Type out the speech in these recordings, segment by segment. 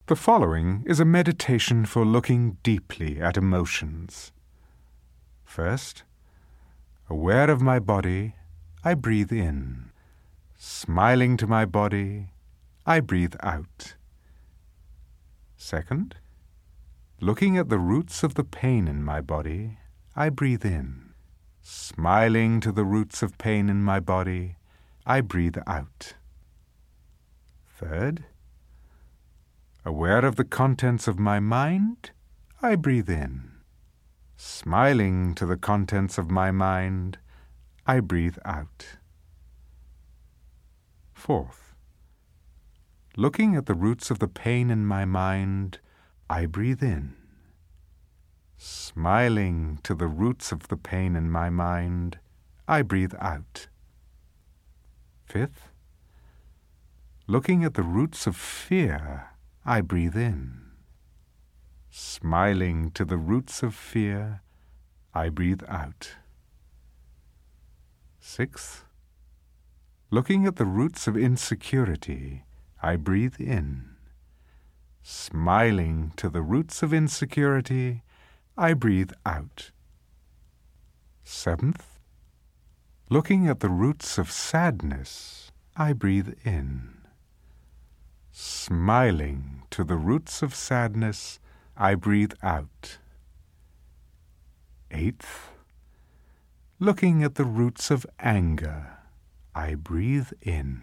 The following is a meditation for looking deeply at emotions. First, aware of my body, I breathe in. Smiling to my body, I breathe out. Second, looking at the roots of the pain in my body, I breathe in. Smiling to the roots of pain in my body, I breathe out. Third, aware of the contents of my mind, I breathe in. Smiling to the contents of my mind, I breathe out. Fourth, looking at the roots of the pain in my mind, I breathe in. Smiling to the roots of the pain in my mind, I breathe out. Fifth, looking at the roots of fear, I breathe in. Smiling to the roots of fear, I breathe out. Sixth, looking at the roots of insecurity, I breathe in. Smiling to the roots of insecurity, I breathe out. Seventh, looking at the roots of sadness, I breathe in. Smiling to the roots of sadness, I breathe out. Eighth, looking at the roots of anger, I breathe in.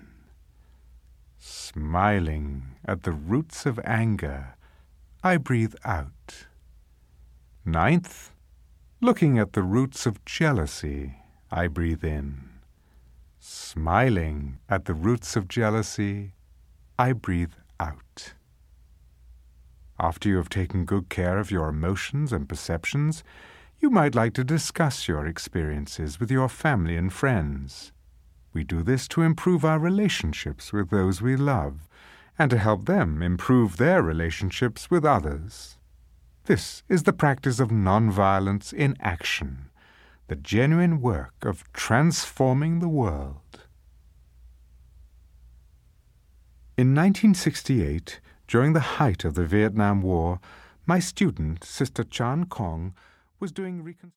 Smiling at the roots of anger, I breathe out. Ninth, looking at the roots of jealousy, I breathe in. Smiling at the roots of jealousy, I breathe out. After you have taken good care of your emotions and perceptions, you might like to discuss your experiences with your family and friends. We do this to improve our relationships with those we love and to help them improve their relationships with others. This is the practice of nonviolence in action, the genuine work of transforming the world. In 1968, during the height of the Vietnam War, my student, Sister Chan Khong, was doing